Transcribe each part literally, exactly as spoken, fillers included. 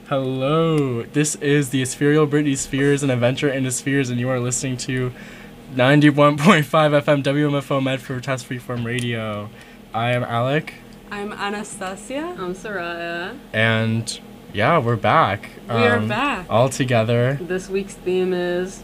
Hello, this is the Ethereal Britney Spears, an adventure into spheres, and you are listening to ninety-one point five F M W M F O Medford Test Freeform Radio. I am Alec. I'm Anastasia. I'm Soraya. And yeah, we're back. We um, are back. All together. This week's theme is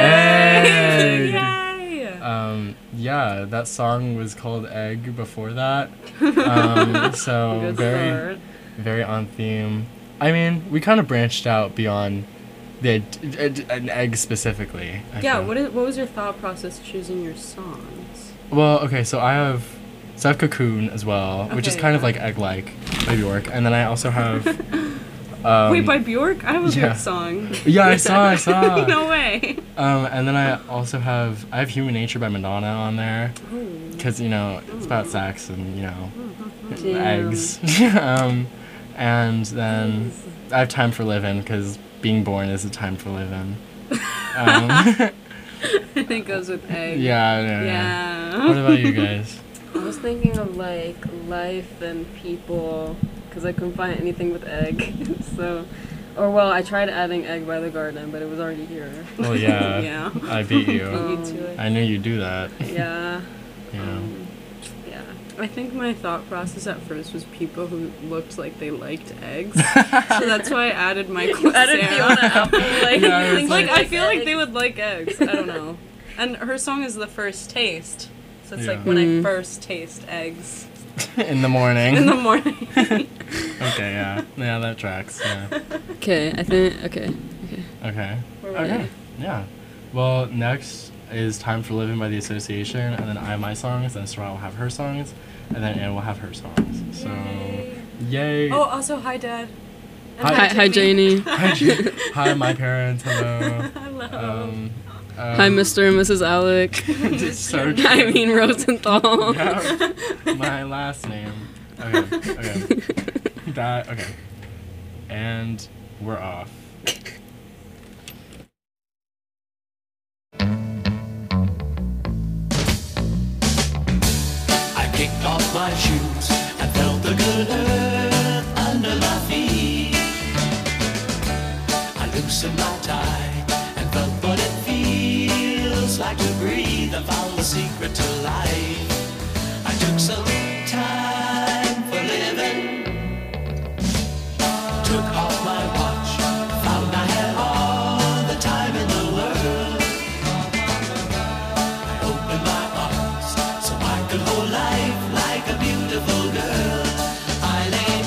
Egg! Yay! Um, yeah, that song was called Egg before that. Um, so Good very, start. very on theme. I mean, we kind of branched out beyond the an egg specifically. I yeah, feel. what is what was your thought process choosing your songs? Well, okay, so I have so I have Cocoon as well, which is Okay, kind yeah. of like Egg-like by Bjork, and then I also have. Um, Wait, by Bjork? I have a yeah. Bjork song. Yeah, I saw, I saw. No way. Um, and then I also have I have Human Nature by Madonna on there, because you know it's about sex and you know Damn. eggs. um, and then I have Time for Living because being born is a time for living. Um, I think it goes with egg. yeah, yeah. Yeah. What about you guys? I was thinking of like life and people because I couldn't find anything with egg. So, or well, I tried adding Egg by the Garden, but it was already here. Well, yeah, Yeah. I beat you. Um, You to it. I knew you'd do that. Yeah. Yeah. Um, yeah. I think my thought process at first was people who looked like they liked eggs. So that's why I added Michael Added Sarah. Fiona Apple. Like, Yeah, you it's think Like, she I likes feel like eggs? they would like eggs. I don't know. And her song is The First Taste. So it's Yeah. like when Mm. I first taste eggs In the morning. in the morning. Okay, yeah, yeah, that tracks. Yeah. Okay, I think. Okay. Okay. Okay. We're Okay. ready. Yeah. Well, next is Time for Living by the Association, and then I have my songs, and Sarah will have her songs, and then Anne will have her songs. So, yay! Oh, also, hi, Dad. And Hi- Hi, hi, Janie. Hi, J- hi, my parents. Hello. Hello. Um, um, Hi, Mister and Missus Alec. It's so I mean Rosenthal. Yeah, my last name. Okay. Okay. That. Okay. And we're off. I kicked off my shoes and felt the good earth under my feet. I loosened my tie and felt what it feels like to breathe. I found the secret to life. I took some time for living. Took off my watch, found I had all the time in the world. I opened my arms so I could hold life like a beautiful girl. I laid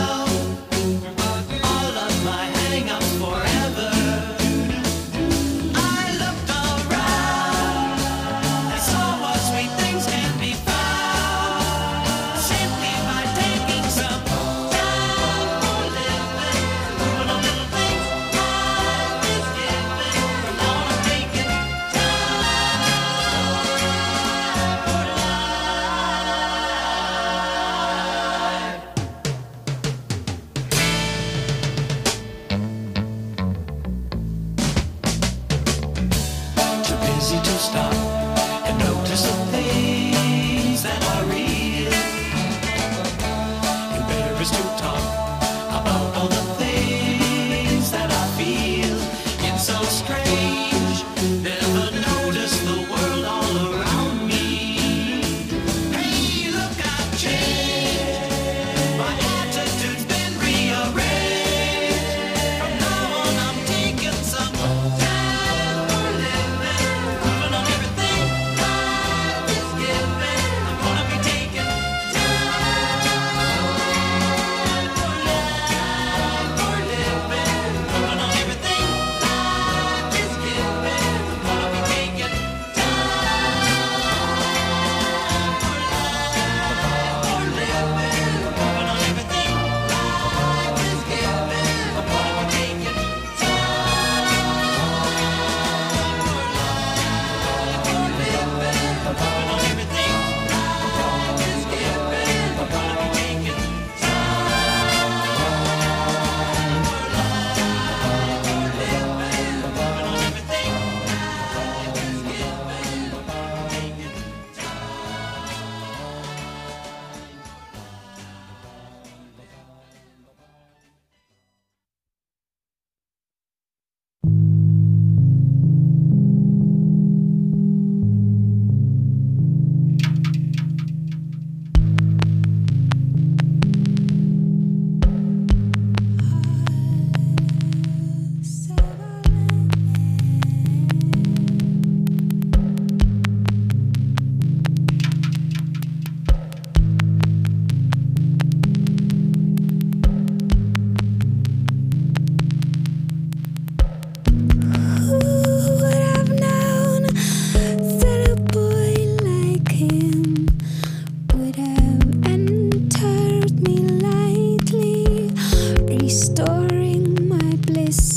down all of my hang-ups forever. I looked around and saw what sweet things can be found simply by taking some time for living. For the little things life is giving. Now I'm taking time for life.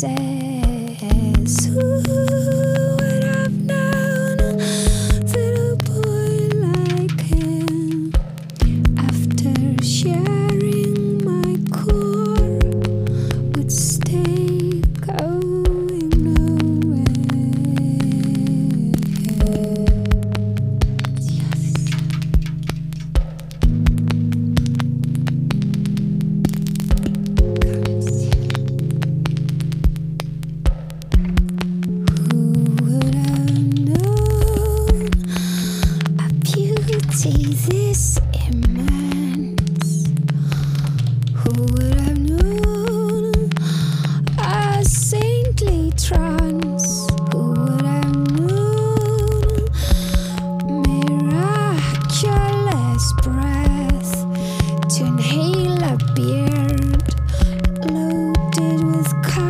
says, who would have known a little boy like him? After sharing my core, would stay going nowhere. Who would have known a beauty this immense? Who would have known a saintly trance? Who would have known miraculous breath to inhale a beard loaded with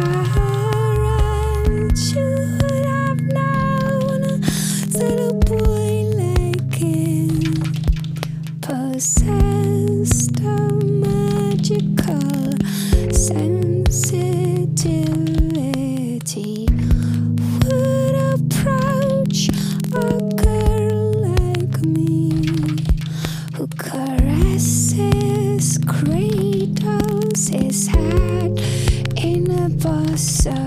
courage? Who would have known a little boy like him possessed a magical sensitivity? Would approach a girl like me who caresses, cradles his head in a bosom.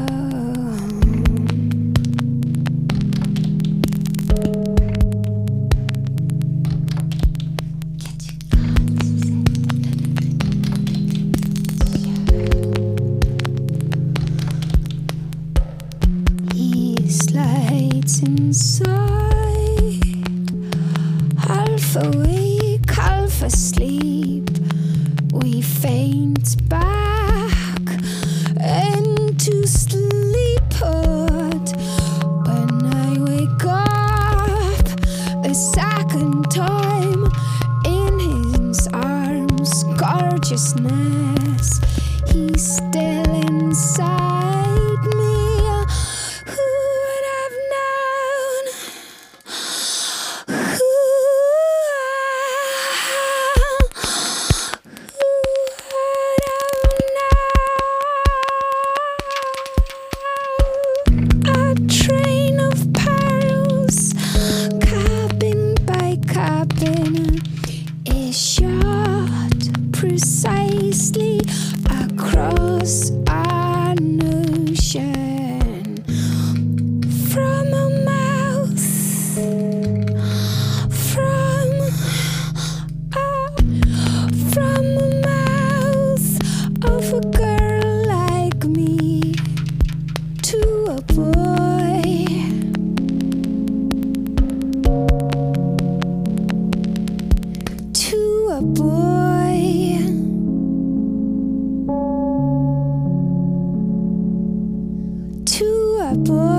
He slides inside, half awake, half asleep. We faint back into sleephood. When I wake up a second time in his arms, gorgeousness, he's still inside me. Who would have known? Who, who would have known? A train of perils, cabin by cabin, is shot precisely across an ocean from a mouth, from a, from a mouth of a girl like me to a boy, to a boy, to a boy.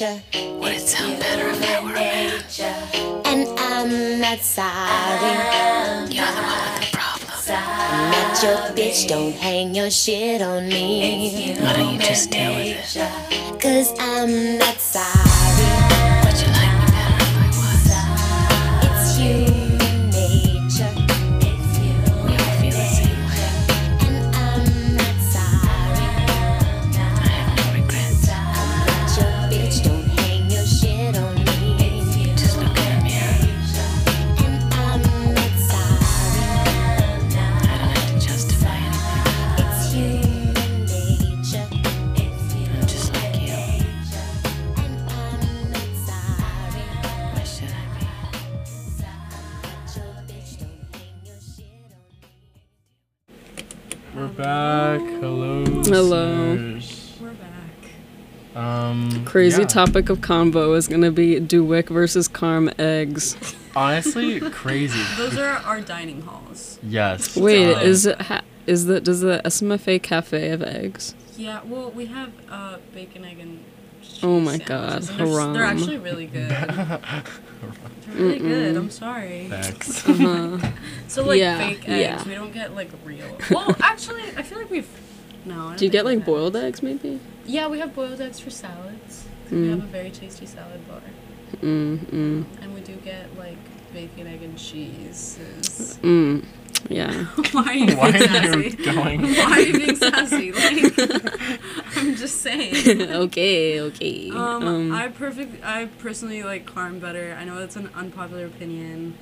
nature. Would it sound better if I were a man? And I'm not sorry. You're the one with the problem. I'm not your bitch, don't hang your shit on me. Why don't you just deal with it? Cause I'm not sorry. Would you like me better if I was? It's human nature. It's human we all feel the same way. And I'm not sorry. I have no regrets. I'm not your bitch, don't hang your shit on me. Just look in the mirror. And I'm not sorry. I don't have to justify anything. It's human nature. It's human I'm just like you. And I'm not sorry. Why should I be? Not your bitch, don't hang your shit on me. We're back. Hello. Hello. listeners. We're back. Um. Crazy yeah. topic of convo is gonna be Duwick versus Carm eggs. Honestly, crazy. Those are our dining halls. Yes. Wait, um, is it ha- is the does the S M F A cafe have eggs? Yeah, well, we have uh, bacon, egg, and cheese Oh my sandwiches, God, and They're, haram. they're actually really good. They're really good. I'm sorry. Thanks. Uh-huh. So like Yeah, fake eggs, yeah. we don't get like real. Well, actually, I feel like we've. No. I don't Do you think get we've like had- boiled eggs maybe? Yeah, we have boiled eggs for salads. 'Cause We Mm. have a very tasty salad bar, Mm mm and we do get like bacon, egg, and cheese. mm. Yeah. Why are you Why being are sassy? you going? Why are you being sassy? Like, I'm just saying. okay, okay. Um, Um, I perfect. I personally like Carm better. I know that's an unpopular opinion,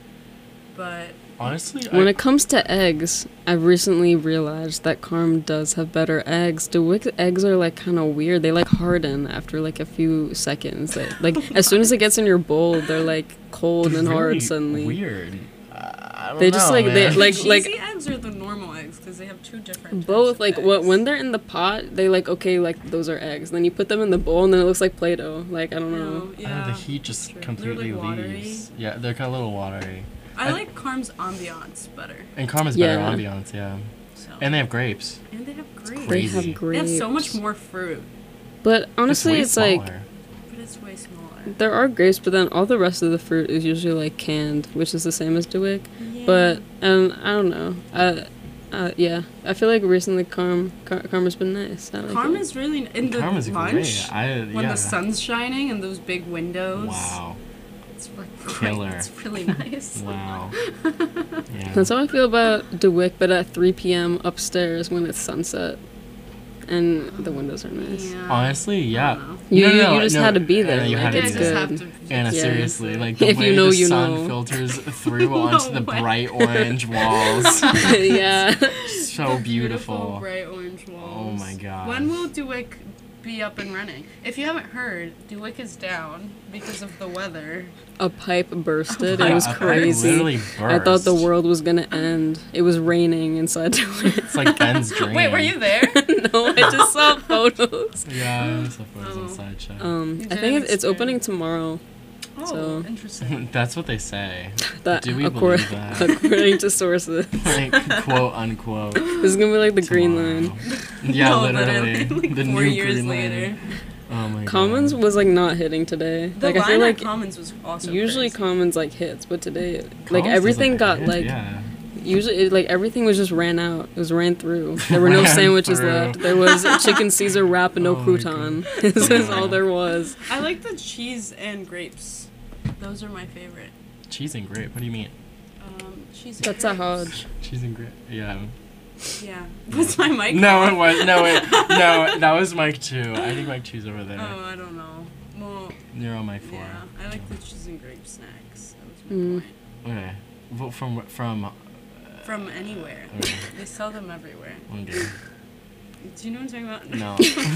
but Honestly, when I, it comes to eggs, I've recently realized that Carm does have better eggs. Duwick eggs are like kind of weird. They like harden after like a few seconds. They, like as soon as it gets in your bowl, they're like cold they're and hard really suddenly. Weird. I don't They just, know, like, they- man. like- cheesy eggs or the normal eggs because they have two different. types Both of like eggs. what when they're in the pot, they like okay like those are eggs. Then you put them in the bowl and then it looks like Play-Doh. Like I don't know. No, Uh, yeah. the heat just true. They're, completely like, watery. leaves. Yeah, they're kind of a little watery. I I- like Carm's ambiance better. And Karma's Yeah. better ambiance, yeah. So. And they have grapes. And they have grapes. They Crazy. have They grapes. have so much more fruit, But honestly, way it's like smaller. but it's way smaller. there are grapes, but then all the rest of the fruit is usually like canned, which is the same as Duwick. But um, I don't know. Uh, uh, yeah, I feel like recently Carm Car- Karma's been nice. I like Carm it. is really in the Karma's lunch great. I, when yeah. the sun's shining and those big windows. Wow. It's like Killer. It's really nice. Wow. Yeah. That's how I feel about Duwick, but at three p.m. upstairs when it's sunset, and the windows are nice. Yeah. Honestly, I yeah. don't know. You, No, you, no, you just no, had to be there. Anna, you like, had to Yeah, be it's I just there. good. have to. Anna, Yeah. seriously, like the If way you know, the you sun know. filters through No onto the way. bright orange walls. yeah. So beautiful. bright orange walls. Oh my god. When will Duwick be up and running? If you haven't heard, Duwick is down because of the weather. A pipe bursted. A It was A pipe crazy. literally I thought the burst. world was gonna end. It was raining inside Duwick. It's like Ben's dream. Wait, were you there? No, I just saw photos. Yeah, I saw photos Oh. on Sideshow. Um, You I didn't think it- it's experience- opening tomorrow. Oh, So- interesting. That's what they say. That Do we accor- believe that? according to sources, Like, quote unquote. this is gonna be like the Green tomorrow. Line. Yeah, No, literally. like the four new years Green later. Line. Oh my Commons god. was like not hitting today. The like line I feel at like Commons was also usually crazy. Commons like hits, but today Commons like everything doesn't got hit, like Yeah. usually it, like everything was just ran out. It was ran through. There were no Ran sandwiches through. left. There was a chicken Caesar wrap and no Oh my crouton. This is all there was. I like the cheese and grapes. Those are my favorite. Cheese and grape. What do you mean? Um, cheese and That's a grapes. hodge. Cheese and grape. Yeah. Yeah. Was my mic No, on? it was no, it, no. That was Mike two. I think Mike two's over there. Oh, I don't know. Well, You're on Mike four. yeah. I like the cheese and grape snacks. That was my Mm. point. Okay. Well, from from. Uh, From anywhere. okay. They sell them everywhere. Okay. Do you know what I'm talking about? No.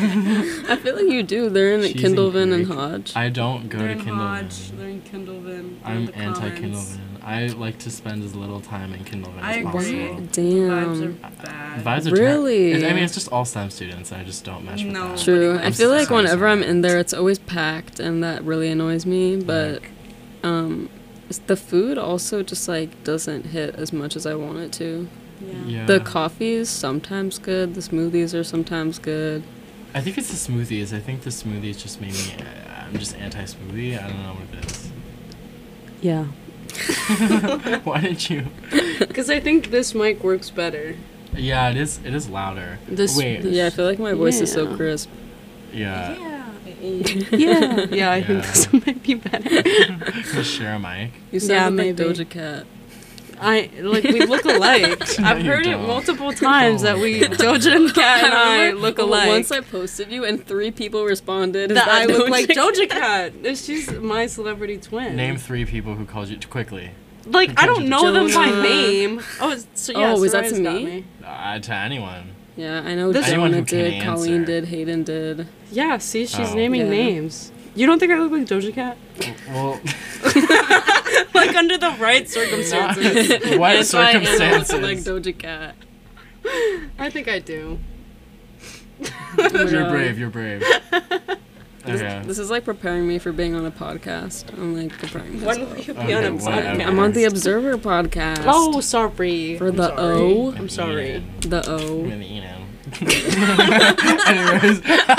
I feel like you do. They're in Cheese and Kindlevin and grape. Hodge. I don't go They're to in Kindle. Hodge. They're in Kindlevin. they're in I'm the anti Commons. Kindlevan. I like to spend as little time in Kindlevan I as agree. possible. Vibes are Damn. bad. Vibes are ter- Really? it's- I mean, it's just all STEM students. I just don't mesh with No. that. True. I'm I feel so like sorry, whenever I'm sorry. in there, it's always packed, and that really annoys me. But Like, um, it's- the food also just like doesn't hit as much as I want it to. Yeah. yeah. The coffee is sometimes good. The smoothies are sometimes good. I think it's the smoothies. I think the smoothies just made me uh, I'm just anti-smoothie. I don't know what it is. Yeah. Why didn't you? Because I think this mic works better. Yeah, it is. It is louder. This- Wait. this- Yeah, I feel like my voice is so Yeah. crisp. Yeah. Yeah. Yeah, I think Yeah. this one might be better. Just share a mic. You sound Yeah, like maybe. Doja Cat. I like we look alike. No, I've you heard it don't. multiple times Oh that my we God. Doja and Cat and I remember look alike. Once I posted you and three people responded. Is that I look Doja like Cat? Doja Cat. She's my celebrity twin. Name three people who called you quickly. Like I don't know them by Jonah. name. Oh, so yeah. Oh, was that Soraya's to got me? Uh, to anyone. Yeah, I know This- Anyone Jonah who can did, answer. Colleen did, Hayden did. Yeah, see, she's Oh. naming Yeah. names. You don't think I look like Doja Cat? Well, Like under the right circumstances. not- what That's why Anna looks circumstances? like Doja Cat. I think I do. You're God. brave. You're brave. Okay. This is like preparing me for being on a podcast. I'm like preparing When myself. will you be Okay, on a whatever. podcast? I'm on the Observer podcast. Oh, sorry. For I'm the sorry. O? I'm sorry. The O. I'm gonna eat him. Anyways,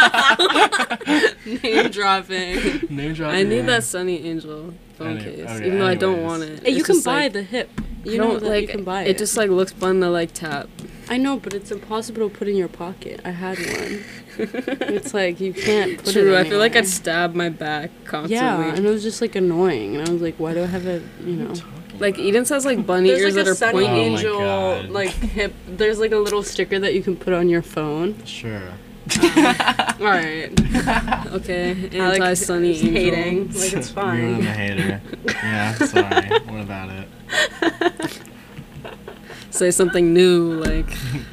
Name dropping. name drop. I need that Sunny Angel phone Any- case, okay, even though I don't anyways. want it. Hey, you It's can just, buy like, the hip. You You know don't that like you can buy it. it. Just like looks fun to like tap. I know, but it's impossible to put in your pocket. I had one. It's like you can't put it True, I feel like anywhere. I'd stab my back constantly. Yeah, and it was just like annoying. And I was like, why do I have a, you know? Like Eden says, like bunny There's ears like that a are Sunny pointy. Oh my Angel, God. like hip. There's like a little sticker that you can put on your phone. Sure. All right. Okay, I like anti Sunny just Angel. hating. Like it's Ruin the fine. hater. Yeah. Sorry. What about it? Say something new, like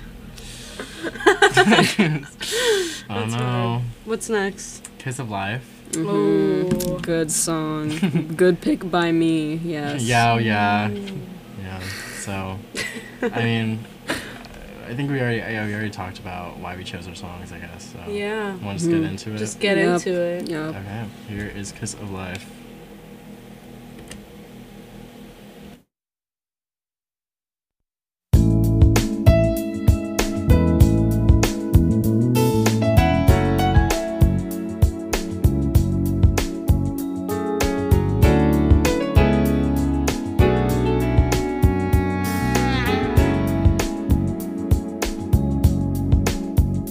I don't That's know. What's next? Kiss of life. mhm, Oh. good song, good pick by me. Yes. Yeah. Oh, yeah. Yeah. So, I mean, I think we already yeah, we already talked about why we chose our songs. I guess. So. Yeah. Want to just get Mhm. into it? Just get Yep. into it. Yeah. Okay. Here is Kiss of Life.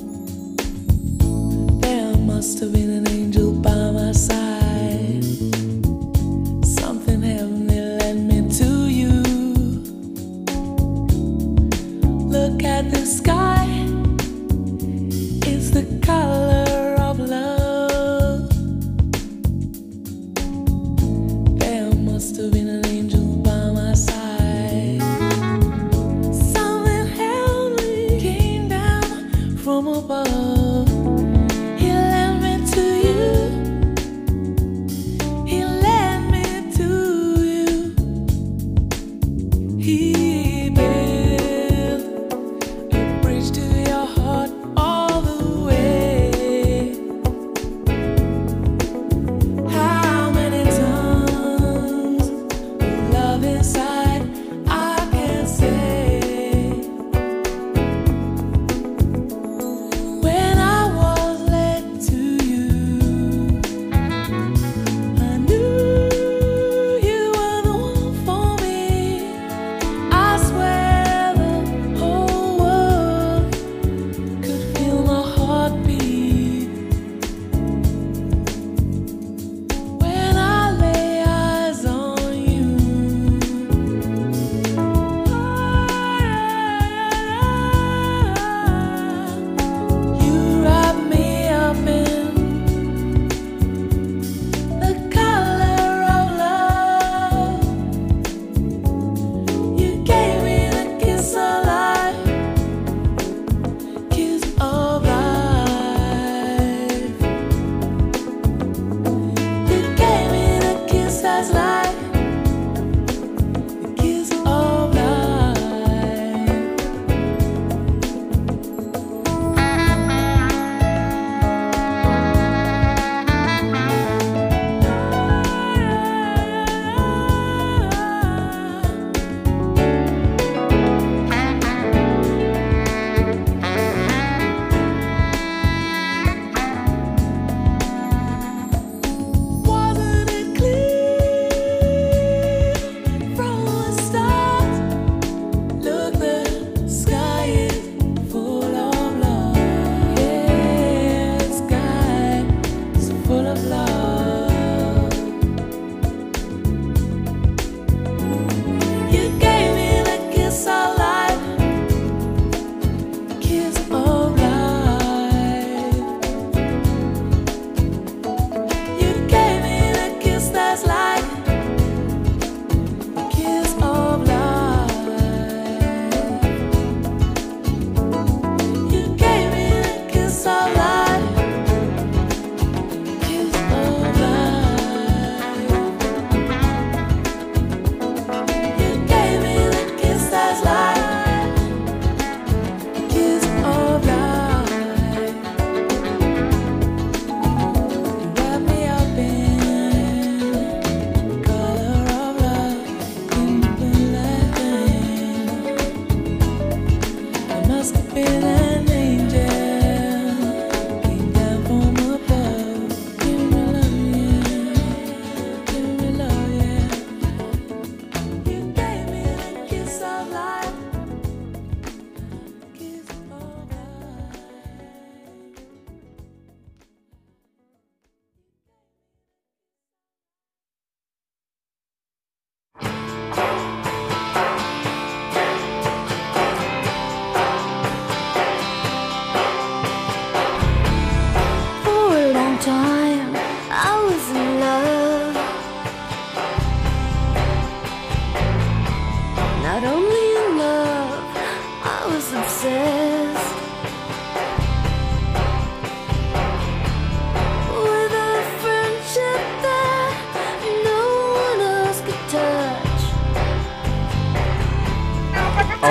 There must have been an angel by my side.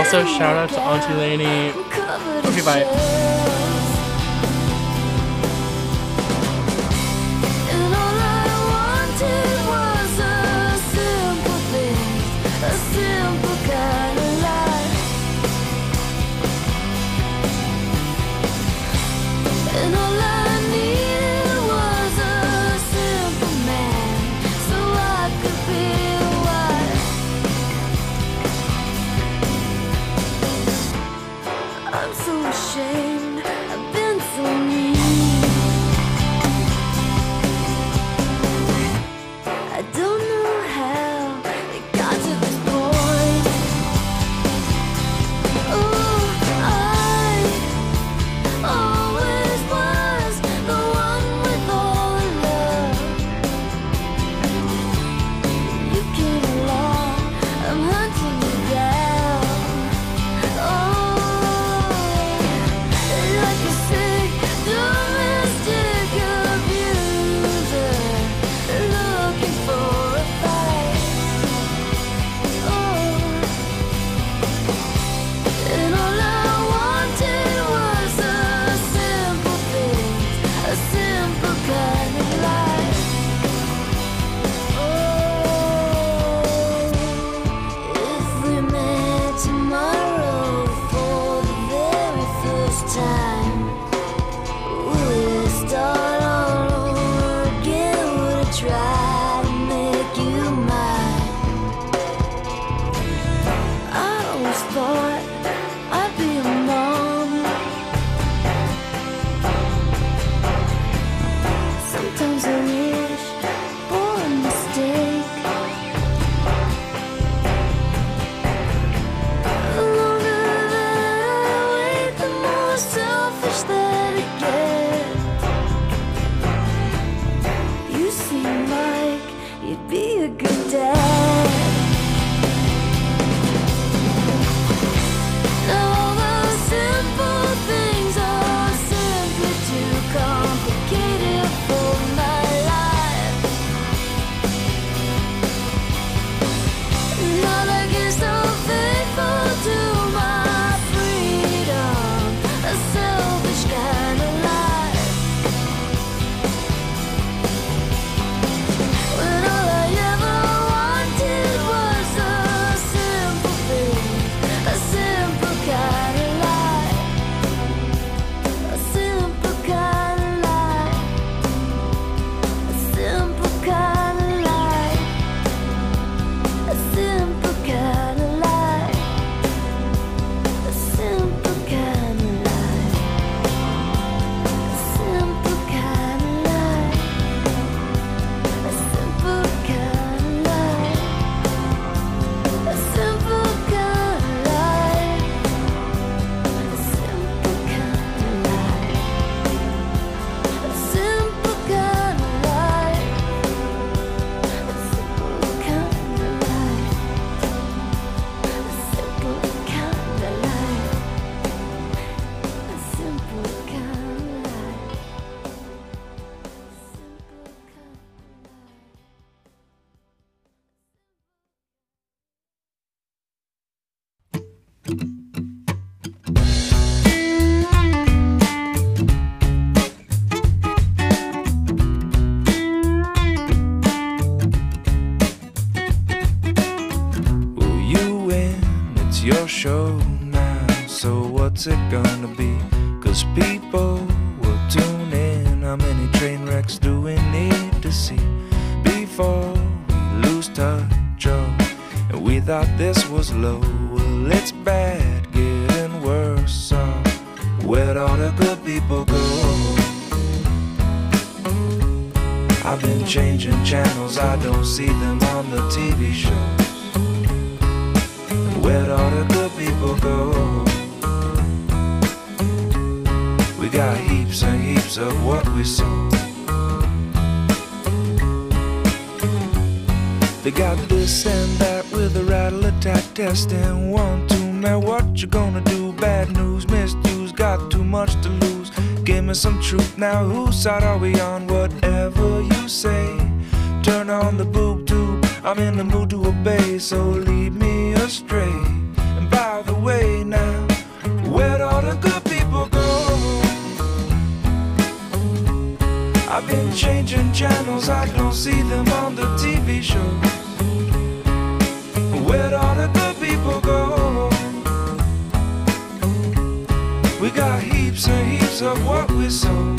Also, shout out to Auntie Lainey. Okay, bye. And all I wanted was a simple thing, a simple kind of life. And all I needed was a simple man, so I could be a wife. I'm so ashamed, I've been so mean. I don't know how it got to this point. Oh, I always was the one with all the love. You came along, I'm hunting you down. Oh, like a sick domestic abuser, looking for a fight. Oh, and all I wanted was a simple thing, a simple kind of life. Oh, if we met tomorrow for the very first time, would it start all over again? Would I try to make you mine? I always thought I'd be a mom. Sometimes I wish for a mistake. The longer that I wait, the more selfish that I get. You seem like you'd be a good dad. All those simple things are simply too complicated for my life. Not again so faithful to my freedom, a selfish kind of life. When all I ever wanted was a simple thing, a simple kind of life, a simple kind of life, a simple kind of life, a simple kind of life, a simple kind of life, a simple kind of life, a simple kind of life, a simple kind of life, a simple kind of life, a simple kind of life, a simple kind of life, a simple kind of life, a simple kind of life, simple kind of life. Well, you win, it's your show now. So what's it gonna be? Cause people will tune in. How many train wrecks do we need to see before we lose touch? Oh, and we thought this was low. Well, it's bad, getting worse. So where'd all the good people go? I've been changing channels, I don't see them on the T V shows. And where'd all the good people go? We got heaps and heaps of what we sold. They got this and that with a rattle attack testing. One, two, man, what you gonna do? Bad news, misused, got too much to lose. Give me some truth now, whose side are we on? Whatever you say, turn on the boob tube. I'm in the mood to obey, so lead me astray. And by are the way now. Where'd all the good people go? I've been changing channels, I don't see them on the T V shows. Where'd all the good people go? We got heaps and heaps of what we sow.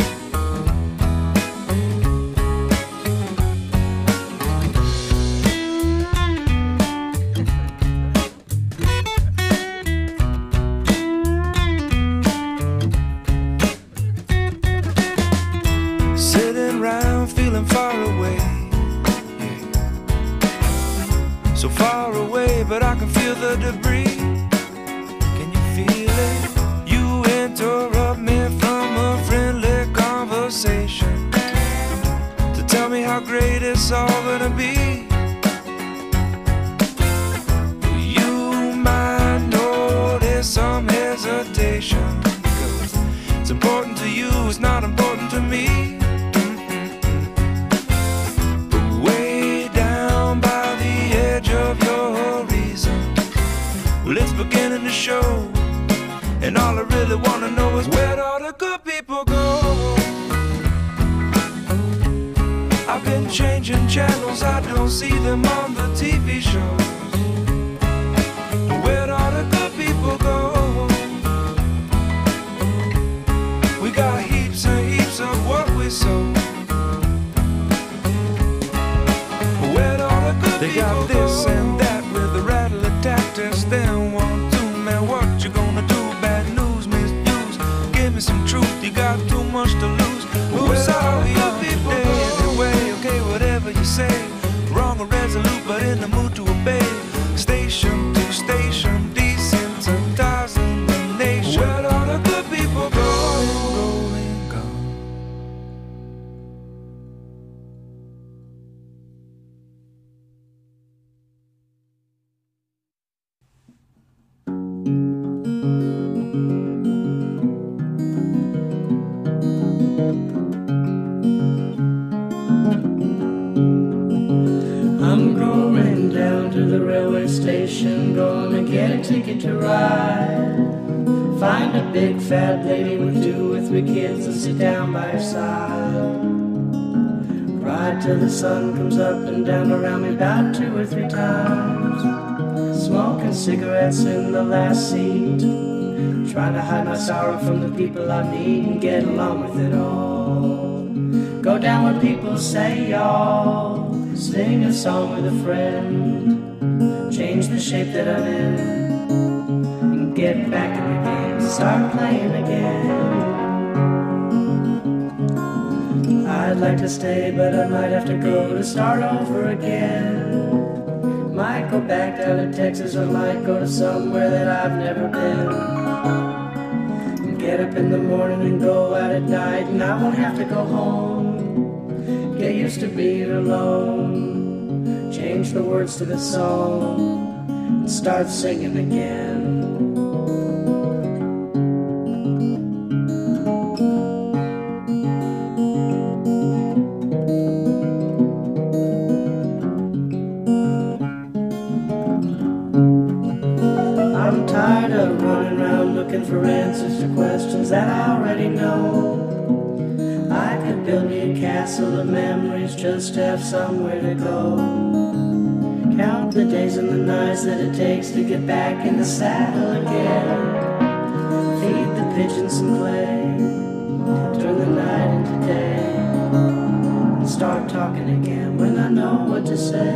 Sitting around feeling far away, yeah. So far away, but I can feel the debris. Can you feel it? You interrupt me from a friendly conversation to tell me how great it's all gonna be. You might notice some hesitation, 'cause it's important to you, it's not important to me. But way down by the edge of your reason, well, it's beginning to show. And all I really wanna know is where'd all the good people go? I've been changing channels, I don't see them on the T V shows. Where'd all the good people go? We got heaps and heaps of what we sow. Where'd all the good they people go? They got this and that with the rattle of tactics. Then one, two, man, what you gonna do? Bad news, misuse. Give me some truth, you got too much to lose. Who's sorry of people day anyway? Okay, whatever you say. Wrong or resolute, but in the mood to obey. Station to station, desensitizing the nation. Where'd all the good people go? Going, gone. I'm going down to the railway station, gonna get a ticket to ride. Find a big fat lady with two or three kids and sit down by her side. Ride till the sun comes up and down around me about two or three times. Smoking cigarettes in the last seat, trying to hide my sorrow from the people I meet and get along with it all. Go down where people say y'all, sing a song with a friend, change the shape that I'm in, and get back in the game, start playing again. I'd like to stay, but I might have to go to start over again. Might go back down to Texas, or might go to somewhere that I've never been. Get up in the morning and go out at night, and I won't have to go home. Get used to being alone, change the words to the song, and start singing again. I'm tired of running around looking for answers to questions that I already know. I could build me a castle of memories just to have somewhere to go. Count the days and the nights that it takes to get back in the saddle again. Feed the pigeons some clay, turn the night into day, and start talking again when I know what to say.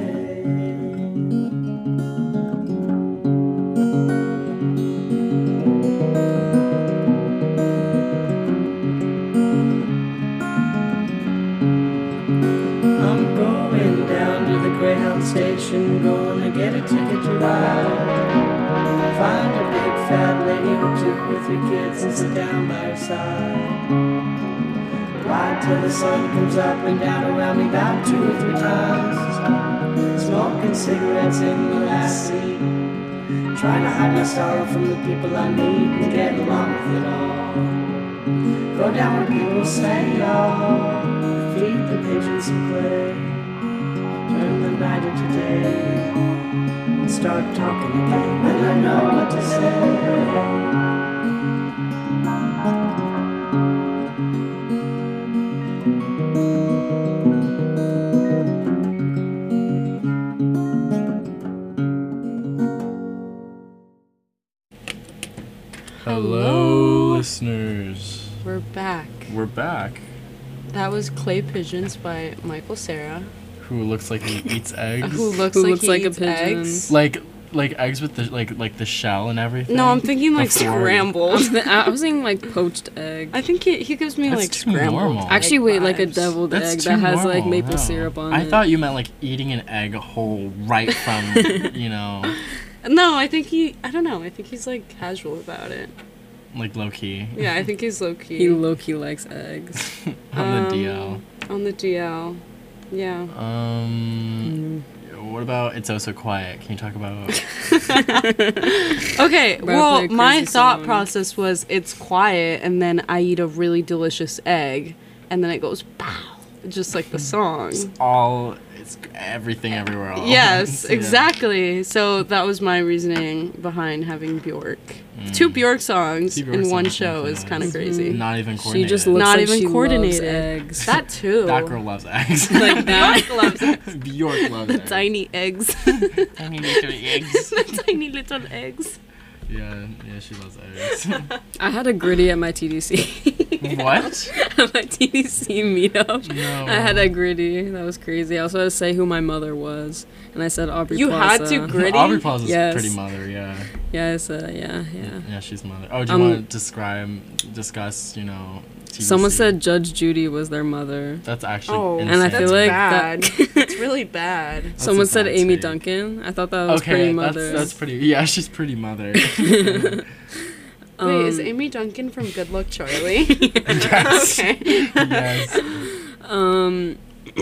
Station, gonna get a ticket to ride. Find a big fat lady with two or three kids and sit down by her side. Ride till the sun comes up and down around me about two or three times. Smoking cigarettes in the last seat, trying to hide my sorrow from the people I meet and get along with it all. Go down where people say y'all, feed the pigeons some clay, turn the night into day, and start talking again, and I know what to say. Hello, listeners. We're back. We're back. That was Clay Pigeons by Michael Cera. Who looks like he eats eggs? Who looks Who like looks he like a eats pigeon. eggs. like like eggs with the like like the shell and everything. No, I'm thinking like Before- scrambled. I was, I was thinking like poached egg. I think he, he gives me That's like too scrambled. normal. egg Actually, wait, like a vibes. deviled That's egg too that has like normal, maple no. syrup on I it. thought you meant like eating an egg whole right from you know No, I think he. I don't know. I think he's like casual about it. like low key. Yeah, I think he's low key. He low key likes eggs. On the D L. On the D L. Yeah. Um. What about It's Oh So Quiet? Can you talk about? Okay, About well, the my crazy thought song. process was it's quiet, and then I eat a really delicious egg, and then it goes pow, just like the song. all it's everything everywhere else. Yes, Yeah. exactly. So that was my reasoning behind having Bjork. Two Bjork songs Two Bjork in one songs show sounds is nice. kind of crazy. Not even She coordinated. just looks Not like even she coordinated. loves eggs. That too. That girl loves eggs. like that. Bjork loves it. Bjork loves The eggs. tiny eggs. tiny little eggs. The tiny little eggs. Yeah, yeah, she loves eggs. I had a gritty at my T D C. What? At my T D C meetup. No. I had a gritty. That was crazy. I also had to say who my mother was. And I said Aubrey You had Plaza. to gritty? Aubrey Plaza's Yes. pretty mother, yeah. Yeah, I said, yeah, yeah. Yeah, she's mother. Oh, do you Um, want to describe, discuss, you know, T V C? Someone said Judge Judy was their mother. That's actually Oh, insane. And I feel that's like bad. that- It's really bad. That's Someone a said bad Amy take. Duncan. I thought that was Okay, pretty that's, mother. that's pretty, yeah, she's pretty mother. Wait, is Um, Amy Duncan from Good Luck Charlie? Yes. Okay. Yes. Um,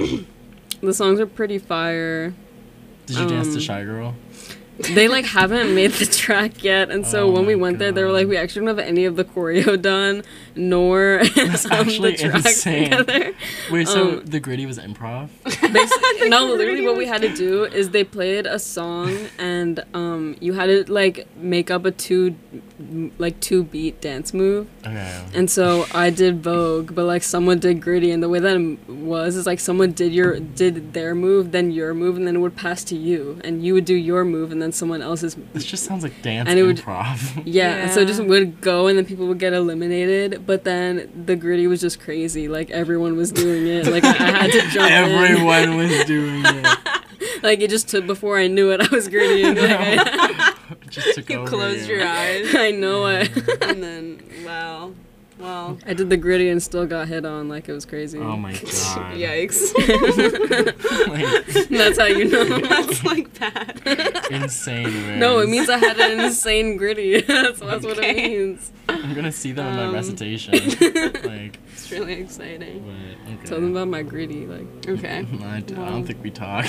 the songs are pretty fire. Did you dance to Um, Shy Girl? They like haven't made the track yet, and so Oh when we my went there, they were like, God. we actually don't have any of the choreo done, nor some of actually the tracks insane. together. Wait, so um, the gritty was improv? Basically, no, literally what we had to do is they played a song, and um, you had to like make up a two, like two beat dance move. Okay. And so I did Vogue, but like someone did Gritty, and the way that it was is like someone did your did their move, then your move, and then it would pass to you, and you would do your move, and then someone else's. This just sounds like dance And it would- improv. Yeah, and so it Yeah. just would go, and then people would get eliminated. But then the Gritty was just crazy. Like everyone was doing it. Like I, I had to jump in. Everyone was doing it. Like it just took before I knew it. I was Gritty. And like, I, Just took You over closed you. your eyes, I know I. and then wow, well, I did the Gritty and still got hit on. Like it was crazy. Oh my god. yikes. Like, That's how you know. That's like bad. insane wins. No, it means I had an insane Gritty. that's that's what it Okay. means. I'm gonna see them in my Um, recitation. Like, It's really exciting. but okay. Tell them about my Gritty. Like Okay. I, d- I Well. don't think we talk,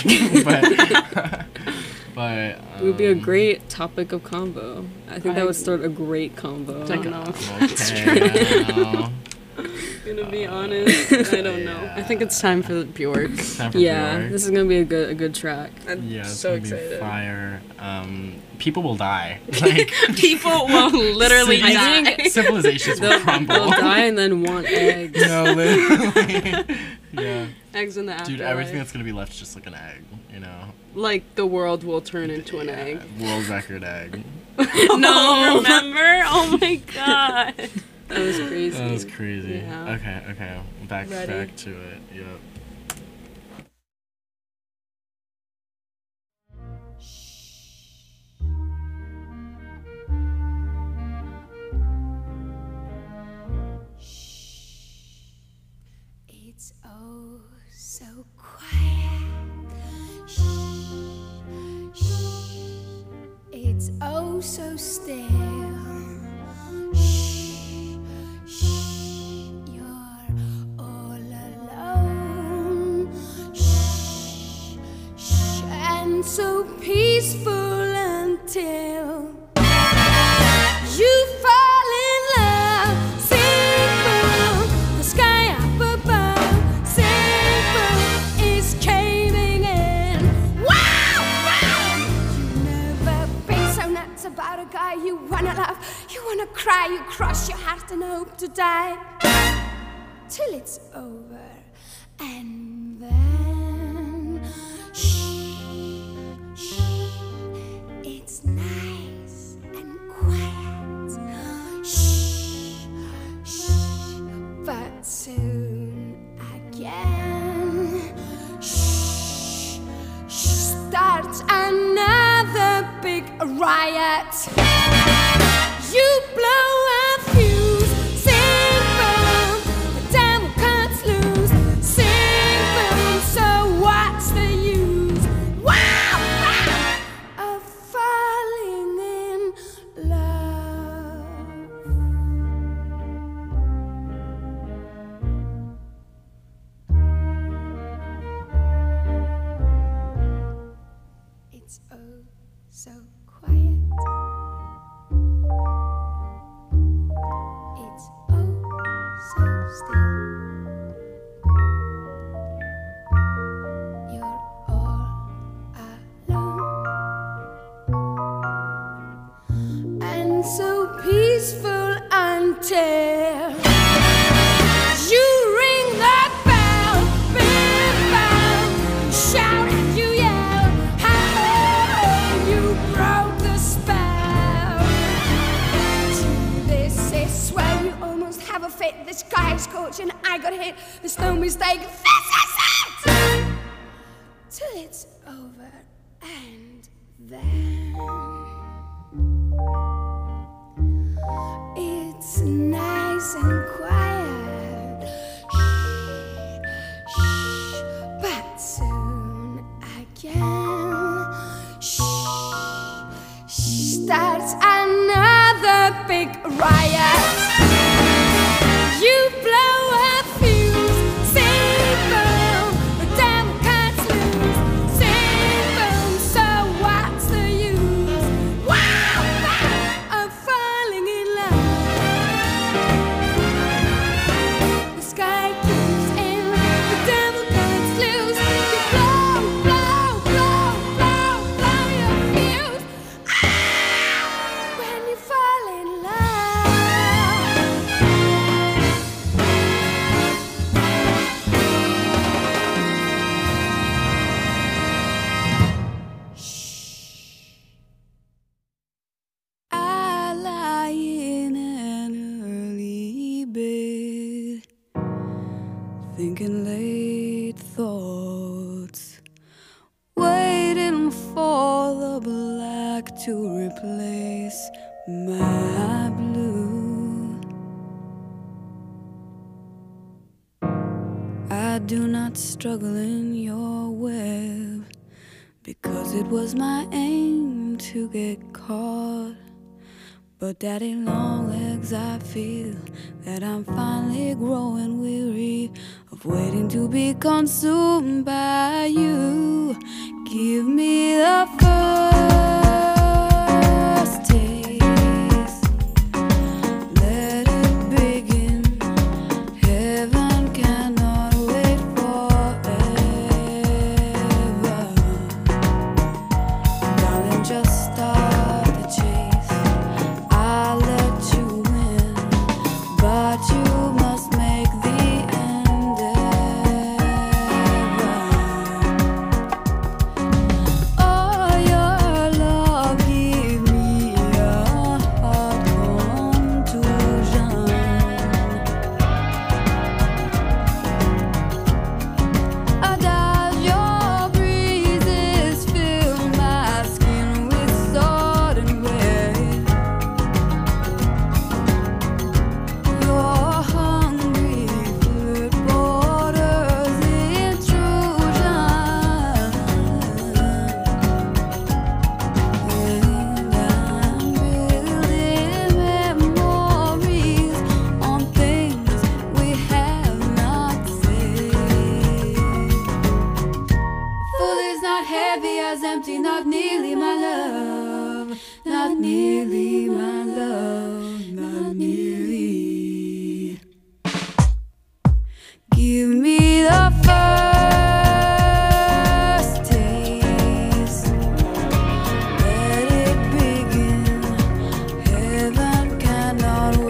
but but um, it would be a great topic of convo. I think that I- would start a great convo. I don't know. Okay, I don't know. Gonna be honest, I don't know. I think it's time for the Bjork. Time for Yeah, Bjork. this is gonna be a good a good track. I'm Yeah, it's so gonna excited. be fire. Um, people will die. Like People will literally cities- die. Civilizations will They'll, crumble. they'll die and then want eggs. No, literally. Yeah, Eggs in the afterlife. dude, everything that's gonna be left is just like an egg. You know, Like the world will turn into an Yeah, egg. world record egg. No, remember? Oh my god. That was crazy. That was crazy. Yeah. Okay, okay, back Ready? back to it. Yep. It's oh so quiet. Shh, shh. It's oh so still. Shh, shh. You're all alone. Shh, shh. And so peaceful until you fall in love. Simple, the sky up above. Simple is caving in. Wow, wow. You never why you cross your heart and hope to die till it's over. And then, shh, shh, it's nice and quiet. Shh, shh, but soon again, shh, shh, starts another big riot. You blow a fuse, sing boom, the devil cuts loose, sing boom, so what's the use? Wow, wow, of falling in love. It's oh so quiet. It's oh so still. You're all alone and so peaceful until you ring the bell, big bell, shout and you yell, how you broke the spell. This is where you almost have a fit. The sky is scorching, I got hit. There's no mistake. This is it. Till it's over, and then it's nice and quiet. Shh, shh, but soon again, shh, shh, starts another big riot. You blow a fuse, sing boom, the devil cuts loose, sing boom, so what's the use? Wow, wow, of falling in love. The sky keeps in, the devil cuts loose, you blow, blow, blow, blow, blow your fuse. Ah, when you fall in love. I lie in an early bed, thinking late thoughts, waiting for the black to replace my blue. I do not struggle in your web, because it was my aim to get caught. But daddy long legs, I feel that I'm finally growing weary of waiting to be consumed by you. Give me the first taste, let it begin. Heaven cannot wait forever. Darling, just start the chase. I'll let you win, but you must make the endeavor. Oh, your love give me a heart contusion. Does your breezes fill my skin with sudden weight? Your hungry flirt borders intrusion, and I'm building memories on things we have not said. Full is not heavy as empty, not nearly my love, not nearly my love, not nearly. Give me the first taste, let it begin. Heaven cannot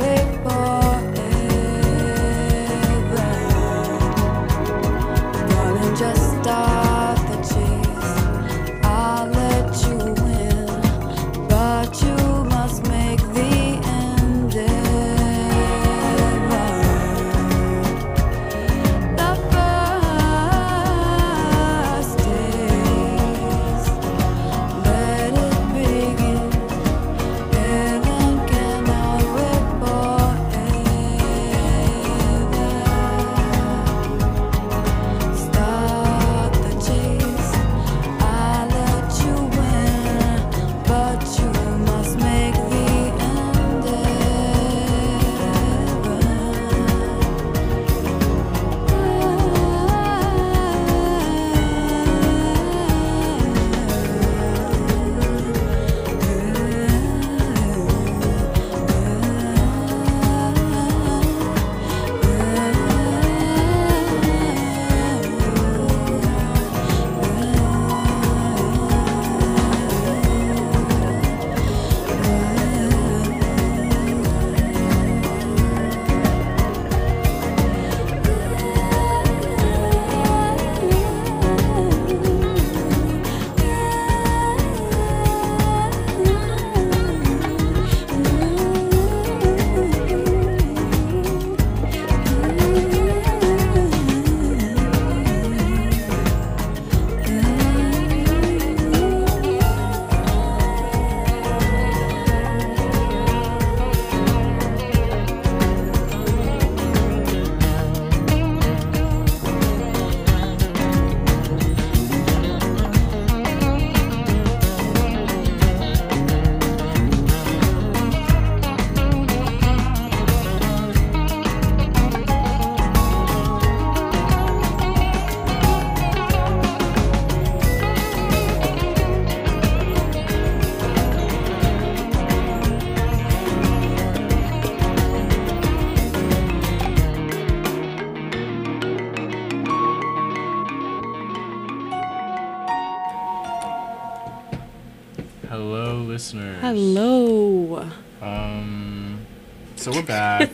Hello, listeners. Hello. Um, so we're back.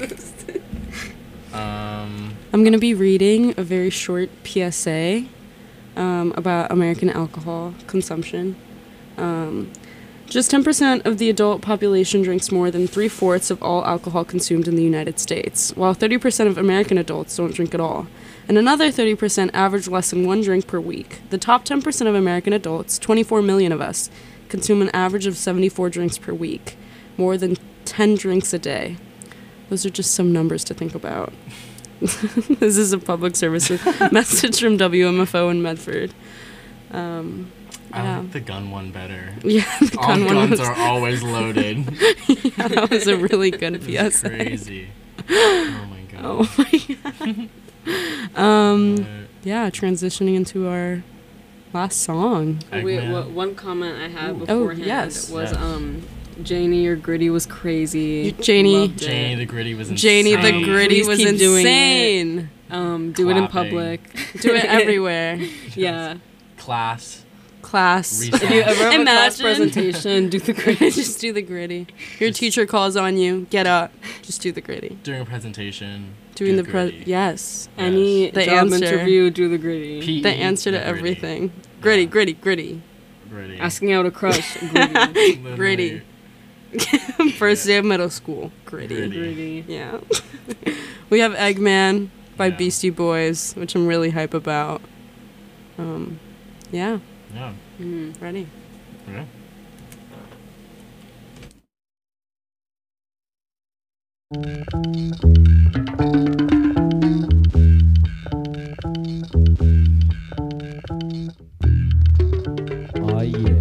um, I'm going to be reading a very short P S A um, about American alcohol consumption. Um, just ten percent of the adult population drinks more than three-fourths of all alcohol consumed in the United States, while thirty percent of American adults don't drink at all. And another thirty percent average less than one drink per week. The top ten percent of American adults, twenty-four million of us, consume an average of seventy-four drinks per week, more than ten drinks a day. Those are just some numbers to think about. This is a public service message from W M F O in Medford. Um, I yeah. like the gun one better. Yeah, the All gun one guns was, are always loaded. yeah, that was a really good It's P S A. crazy. Oh my god. Oh my god. um, Uh, yeah, transitioning into our last song. Eggman. Wait, what, one comment I had Ooh. beforehand Oh, yes. was Yes. um, Janie, your gritty was crazy. You- Janie, Loved it. Janie the Gritty was Janie the insane. gritty Please was keep doing insane. it. Um, do it in Clapping. public. Do it everywhere. Yeah. Class. Class. Recess. If you ever have a class Imagine. presentation, do the gritty. Just do the gritty. Your teacher calls on you. Get up. Just do the gritty. During a presentation. Doing do the pre- gritty. yes. Any The job answer. interview, do the gritty. P E, The answer to the gritty. everything. Gritty, gritty, gritty. Gritty. Asking out a crush, gritty. Gritty. First day of middle school. Gritty. Gritty. Gritty. Yeah. We have Eggman by Yeah. Beastie Boys, which I'm really hype about. Um, yeah. Yeah. Mm, ready. Okay. Oh yeah.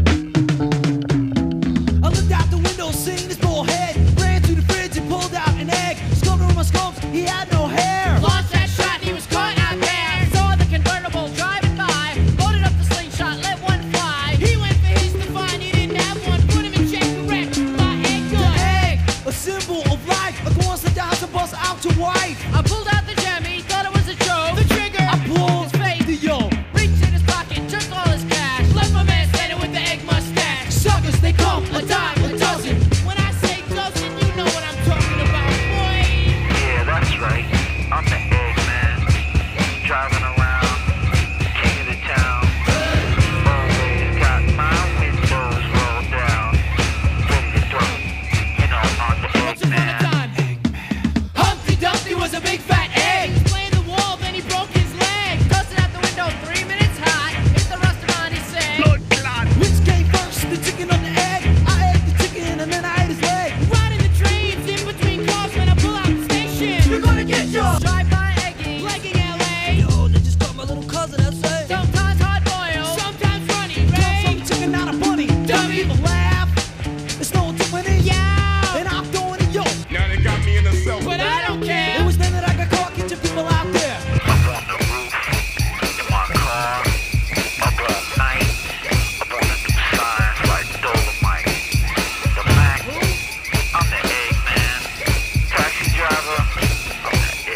I looked out the window, seen his bullhead. Ran to the fridge and pulled out an egg. Scoped on my scopes, he had no hair. Launched that shot, he was caught out there. Saw the convertible driving by. Loaded up the slingshot, let one fly. He went for his to find, he didn't have one. Put him in check, correct. My egg The gun. egg, a symbol of life. A course that dies to bust out your wife. I pulled out the jemmy, thought it was a joke. The trigger, I pulled his face. the yo. Reached in his pocket, took all his cash. Left my man standing with the egg mustache. Suckers, they come a dime a dozen. When I say dozen, you know what I'm talking about, boy. Yeah, that's right. I'm the egg man. Driving around, king of the town. Always got my windows rolled down. Ready to throw. You know, I'm the egg man. Humpty Dumpty was a big fat egg. He was playing the wall, then he broke his leg. Dusted out the window, three minutes hot. Hit the restaurant, he said. Which came first, the chicken or the egg? I ate the chicken and then I ate his leg. Riding the trains in between cars when I pull out the station. You're gonna get yours. Drive by egging, legging L A. Yo, they just got my little cousin, I say. Sometimes hard boiled, sometimes runny. Come Ray, from chicken, not a bunny. Dummy. People laugh. It's no Tiffany. yeah. And I'm throwing it, yo. Now they got me in the cell. But I don't care. It was then that I got caught catching people out there. Up on the roof, in my car, up all night, up on the new signs like Dolomite. The Mac, I'm the egg man. Taxi driver, I'm the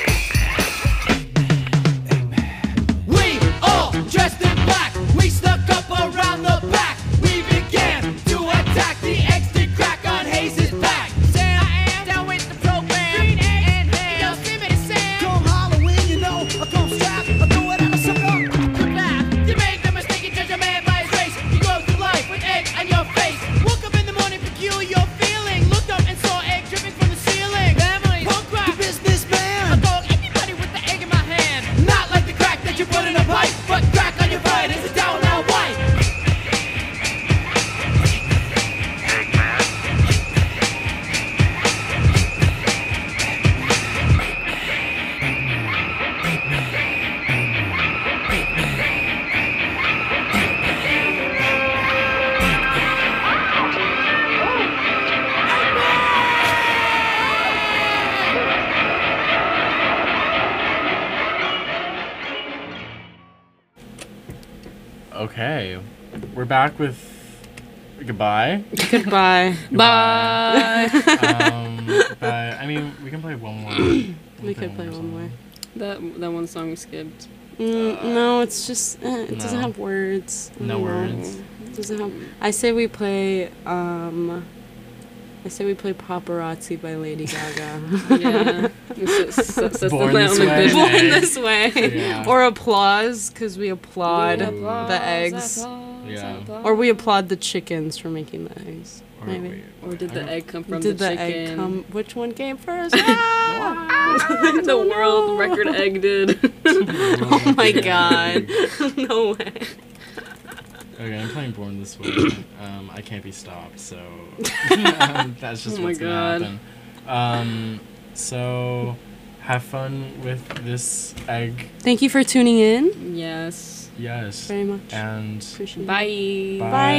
egg man. We all dressed in black. We stuck up around the back. We began to attack. The eggs did crack on Hayes' back. Sam, I am down with the program. Green egg and ham. Yo, give me the Sam. Come Halloween, you know, I come strapped. I throw it at a sucker. The laugh. You made the mistake and judge a man by his race. You go through life with egg on your face. Woke up in the morning, peculiar feeling. Looked up and saw egg dripping from the ceiling. Family, punk The rock. I businessman. call anybody with the egg in my hand. Not like the crack that you put in a pipe, but crack on your butt is a down now white. Egg man. Okay. We're back with goodbye. Goodbye. Bye. um, but I mean, we can play one more. We can could play one song. more. That that one song we skipped. Mm, no, it's just, eh, it doesn't No. have words. I No don't know. words. It Doesn't help. I say we play. Um, I say we play "Paparazzi" by Lady Gaga. Yeah. S- s- s- Born Born This on the Way. good Born day. This Way, Yeah. or applause because we applaud We the applause, eggs, applause, Yeah. applause. or we applaud the chickens for making the eggs. Or Maybe. wait, Or did I the don't- egg come from Did the, the chicken? egg come? Which one came first? Ah! The world record egg did. Oh my god! No way. Okay, I'm playing Born This Way. Um, I can't be stopped, so um, that's just Oh my what's God. gonna happen. Um, so have fun with this egg. Thank you for tuning in. Yes. Yes. Very much. And Appreciate Bye. it. bye. Bye.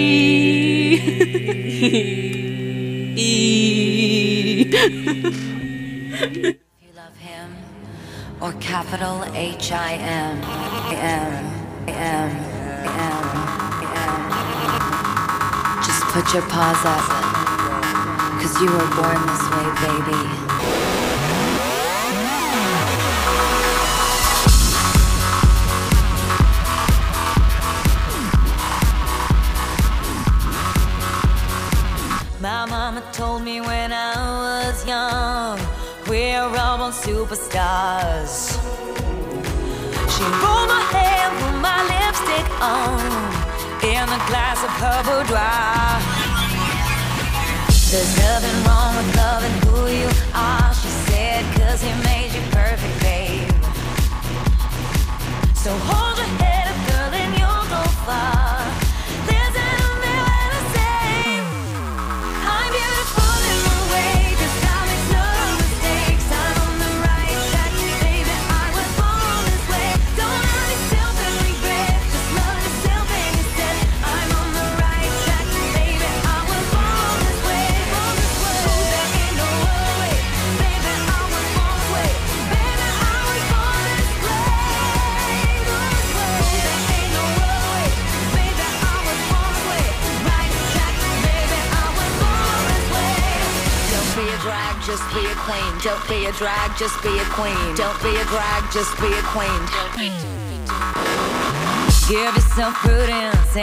You love him or capital H I M M M M M. Just put your paws up, cause you were born this way, baby. My mama told me when I was young, we're all born superstars. She rolled my hair, put my lipstick on, in a glass of her boudoir. There's nothing wrong with loving who you are, she said, cause he made you perfect, babe. So hold your head up, girl, and you'll go far. There's an only way to say I'm beautiful in my way, cause I make no mistakes. I'm on the right track, baby, I was born this way. Don't hurt yourself and regret, just love yourself instead. I'm on the right track, baby, I was born this way. Born this way. Ooh, there ain't no other way, baby, I was born this way. Baby, I was born this way. Born this way. Ooh, there ain't no other way, baby, I was born this way. Right track, baby, I was born this way. Don't be a drag, just be a queen. Don't be a drag, just be a queen. Don't be a drag, just be a queen. Give yourself prudence.